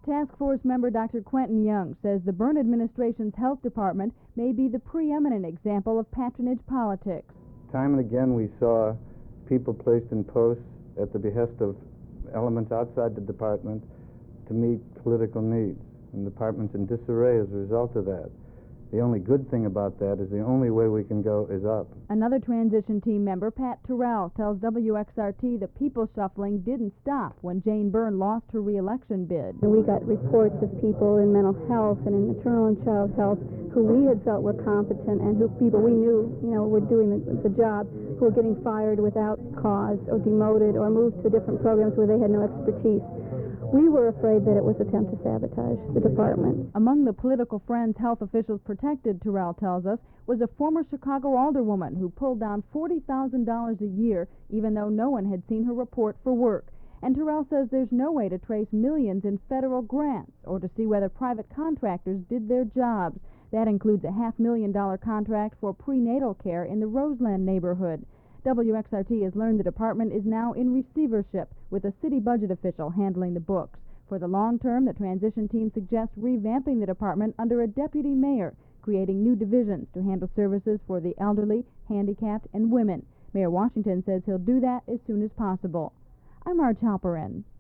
Task Force member Dr. Quentin Young says the Byrne administration's health department may be the preeminent example of patronage politics. Time and again we saw people placed in posts at the behest of elements outside the department to meet political needs. And the department's in disarray as a result of that. The only good thing about that is the only way we can go is up. Another transition team member, Pat Terrell, tells WXRT the people shuffling didn't stop when Jane Byrne lost her re-election bid. We got reports of people in mental health and in maternal and child health who we had felt were competent and who people we knew, were doing the job, who were getting fired without cause or demoted or moved to different programs where they had no expertise. We were afraid that it was an attempt to sabotage the department. Among the political friends health officials protected, Terrell tells us, was a former Chicago alderwoman who pulled down $40,000 a year even though no one had seen her report for work. And Terrell says there's no way to trace millions in federal grants or to see whether private contractors did their jobs. That includes a $500,000 contract for prenatal care in the Roseland neighborhood. WXRT has learned the department is now in receivership with a city budget official handling the books. For the long term, the transition team suggests revamping the department under a deputy mayor, creating new divisions to handle services for the elderly, handicapped, and women. Mayor Washington says he'll do that as soon as possible. I'm Marge Halperin.